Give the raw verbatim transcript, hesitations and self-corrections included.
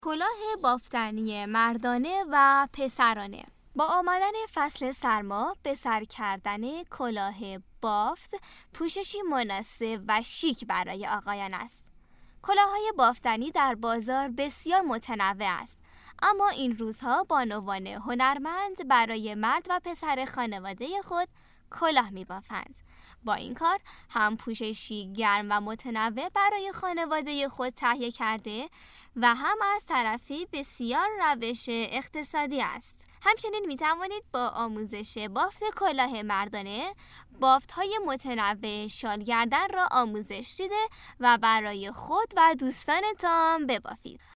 کلاه بافتنی مردانه و پسرانه. با آمدن فصل سرما به سر کردن کلاه بافت پوششی مناسب و شیک برای آقایان است. کلاه‌های بافتنی در بازار بسیار متنوع است، اما این روزها بانوان هنرمند برای مرد و پسر خانواده خود کلاه می‌بافند. با این کار هم پوششی گرم و متنوع برای خانواده خود تهیه کرده و هم از طرفی بسیار روش اقتصادی است. همچنین می توانید با آموزش بافت کلاه مردانه بافت‌های متنوع شال گردن را آموزش دیده و برای خود و دوستانتان ببافید.